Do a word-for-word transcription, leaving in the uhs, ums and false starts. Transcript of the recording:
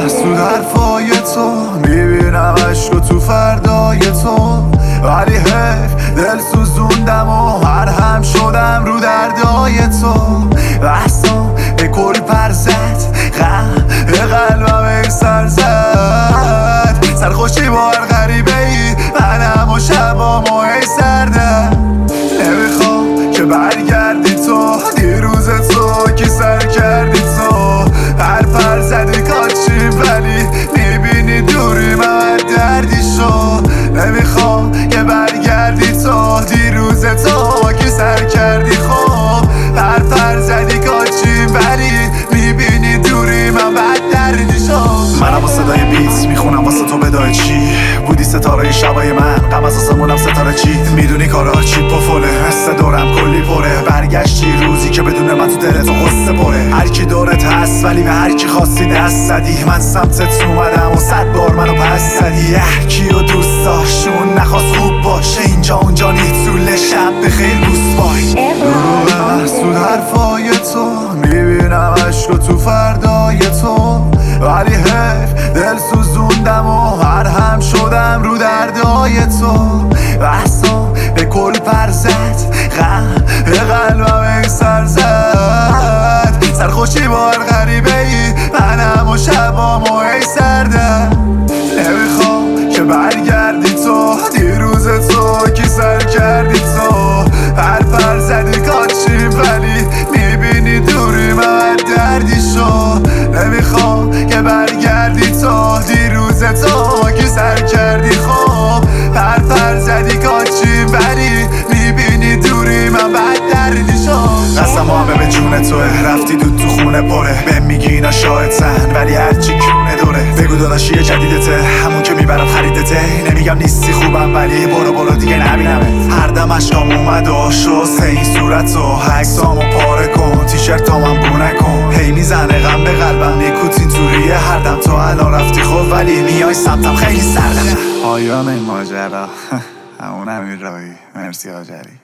محسود حرفای تو، میبینم عشق تو فردای تو، ولی حیف دل سوزوندم و مرهم شدم رو دردای تو. بحثم به کل پر زد، غم به قلبم ای سر زد. سرخوشی با هر غریبه ای، منم و شبام و ای سردم. نمیخوام که برگردی تو، دیروز تو کی سر کردی تو. هر پر زدی کاچی ولی میبینی دوری من دردی شو. نمیخوام که برگردی تو، دیروز تو کی سر کردی خوب. هر پر زدی کاچی ولی میبینی دوری من بد دردی شو. منم با صدای بیت میخونم واسه تو بدای چی بودی، ستاره شبای من غم از آسمونم ستاره چی. میدونی کارا چی پفوله، مثل دورم کلی پره. برگشتی روزی که بدون من تو دلت و قصه پره. هر کی دورت هست ولی به هر کی خواستی دست زدی. من سمتت اومدم و صد بار منو پس زدی. اه کیو دوست داشتون نخواست خوب باشه، اینجا اونجا نیست طول شب بخیر روسبای. رو محسود حرفای تو، میبینم عشق تو فردای تو، ولی حیف دل سوزوندم و مرهم شدم رو دردای تو. بحثم به کل پر زد، غم به قلبم ای سر زد. سرخوشی با هر غریبه ای، منم و شبام و ای سردم. نمیخوام که برگردی تو، دیروز تو کی سر کردی تو. هر پر زدی کاچی ولی میبینی دوری من دردی شو. نمیخوام که برگردی تو، دیروز تو کی سر کردی خوب. هر پر زدی کاچی ولی میبینی دوری من بد دردی شو. قسم همه به جون توه، رفتی دود تو خونه پره. به میگی اینا شاهدن ولی هرچی کونه دوره. بگو داداشی جدیدته، همون که میبرم خریدته. نمیگم نیستی خوبم ولی برو برو دیگه نبینمت. هر دم عشقام اومد و شسته این صورتو، عکسامو پاره کن تیشرتامم بو نکن. هی میزنه غم به قلبم نیکوتین توریه هر دم. تو الان رفتی خوب ولی میای سمتم خیلی سردم. پایان این ماجرا همون امیر راهی. مرسی آجری.